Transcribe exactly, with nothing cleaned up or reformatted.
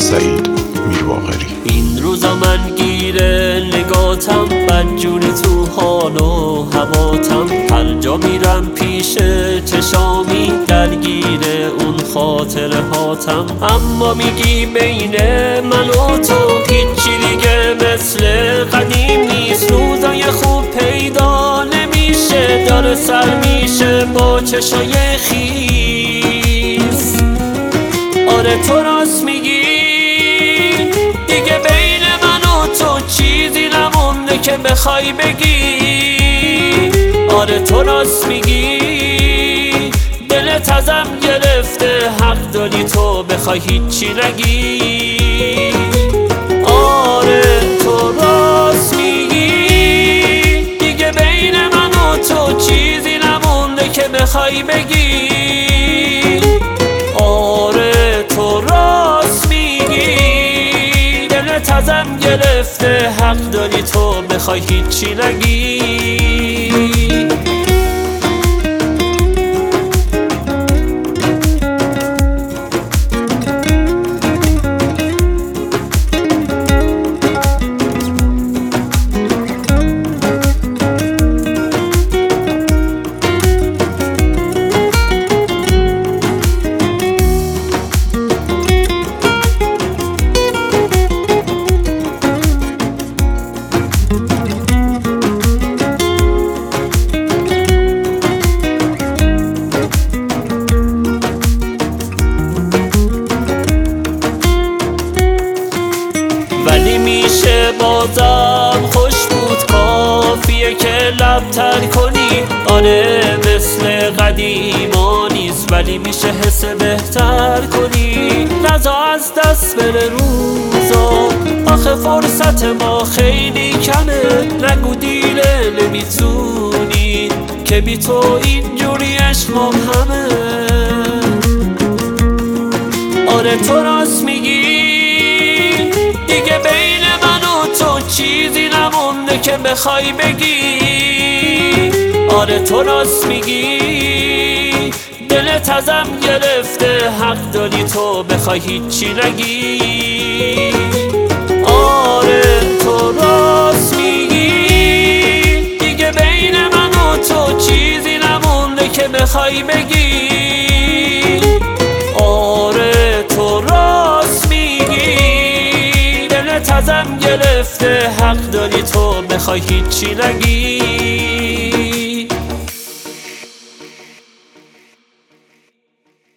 سعید میرباقری. این روزا من گیره نگاتم، بدجوری تو حال و هواتم، هر جا میرم پیش چشامی درگیره اون خاطره هاتم. اما میگی بین من و تو هیچی دیگه مثل قدیم نیست، روزای خوب پیدا نمیشه، داره سر میشه با چشای خیس. آره تو راست میگی دیگه بین من و تو چیزی نمونده که بخوای بگی. آره تو راست میگی دلت ازم گرفته، حق داری تو بخوای هیچی نگی. آره تو راست میگی دیگه بین من و تو چیزی نمونده که بخوای بگی. آره تو راست میگی دلت ازم گرفته، حق داری تو بخوای هیچی نگی. ولی میشه بازم خوش بود، کافیه که لب تر کنی. آره مثل قدیما نیست، ولی میشه حس بهتر کنی. نزا از دست بره روزا، آخه فرصت ما خیلی کمه. نگو دیره نمیتونی که بی تو اینجوری عشق مبهمه. آره تو راست میگی دیگه بین من و تو چیزی نمونده که بخوای بگی. آره تو راست میگی دلت ازم گرفته، حق داری تو بخوای هیچی نگی. آره تو راست میگی دیگه بین من و تو چیزی نمونده که بخوای بگی. آره تو راست میگی ازم گرفته، حق داری تو بخوای هیچی نگی.